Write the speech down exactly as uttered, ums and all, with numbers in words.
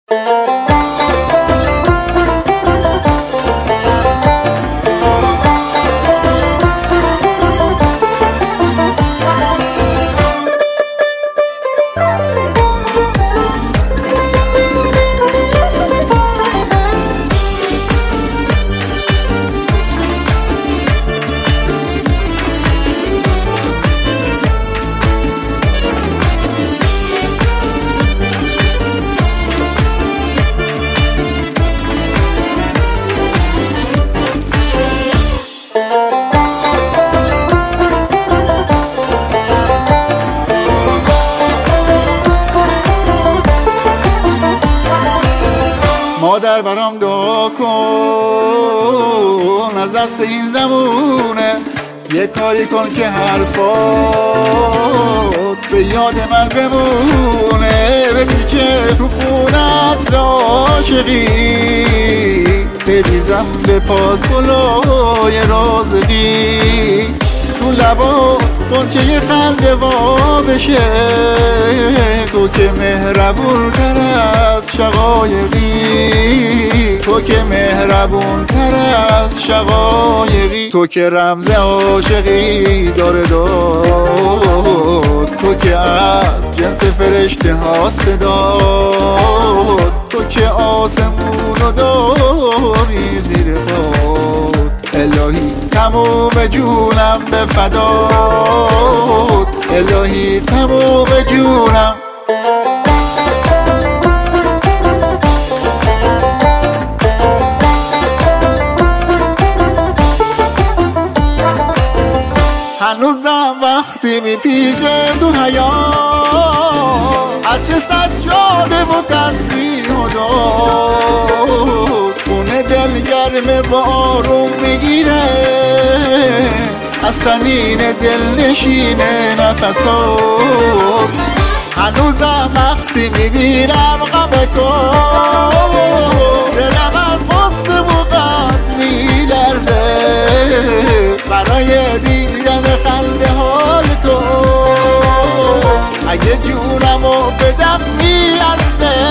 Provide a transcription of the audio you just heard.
مادر برام دعا کن از دست این زمونه، یه کاری کن که حرفات به یاد من بمونه. بپیچه تو خونت عاشقی، بریزم به پات گلای رازقی، تو لبات قنچه یه خنده وا بشه، تو که مهربون تر از شقایقی، تو که مهربون تر از شقایقی، تو که رمز عاشقی داره داد، تو که از جنس فرشته ها صداد، تو که آسمون داری زیر پاد. الهی تموم جونم به فدات، الهی تموم جونم. هنوزم وقتی میپیچه تو حیات، عطر سجاده و تسبیح و دعا، خونه دل گرمه با آروم میگیره، از تنین دل نشینه نفسات. هنوزم وقتی میبینم غم تو، دلم از غصه و غم میلرزه، برای دیدن خنده های تو اگه جونمو بدم میارزه.